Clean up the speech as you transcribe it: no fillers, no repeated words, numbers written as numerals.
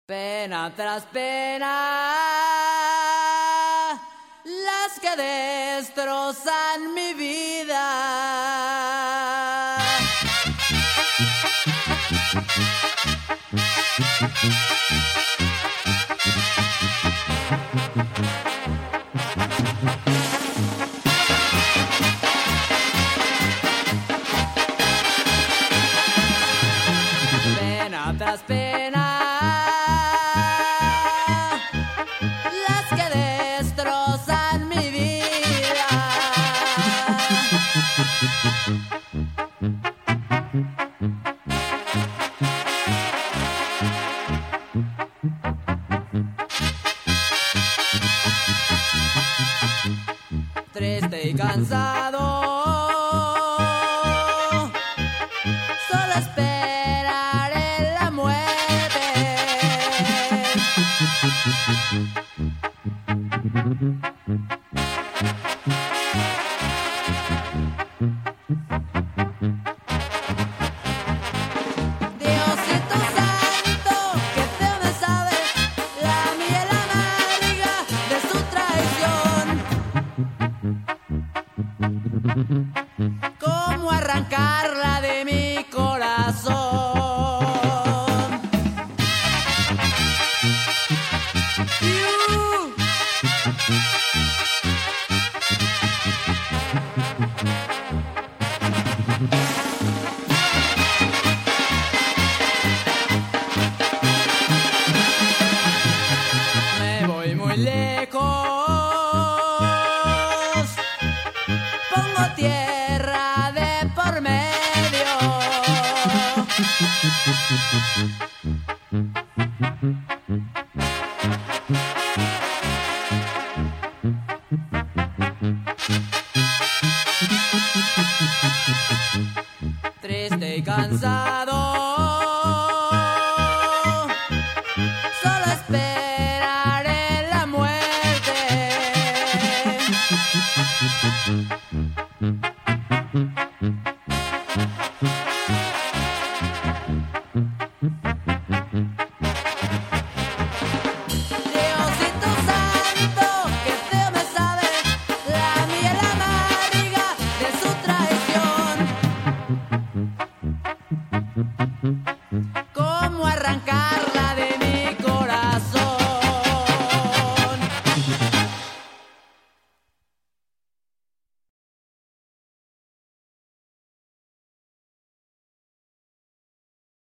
Pena tras pena, las que destrozan mi vida. Pena tras pena, las que destrozan mi vida. Triste y cansado, solo esperaré la muerte. Diosito santo, que feo me sabe la miel amarga de su traición. ¿Cómo arrancarla de mi corazón? Me voy muy lejos, pongo tierra de por medio. Triste y cansado,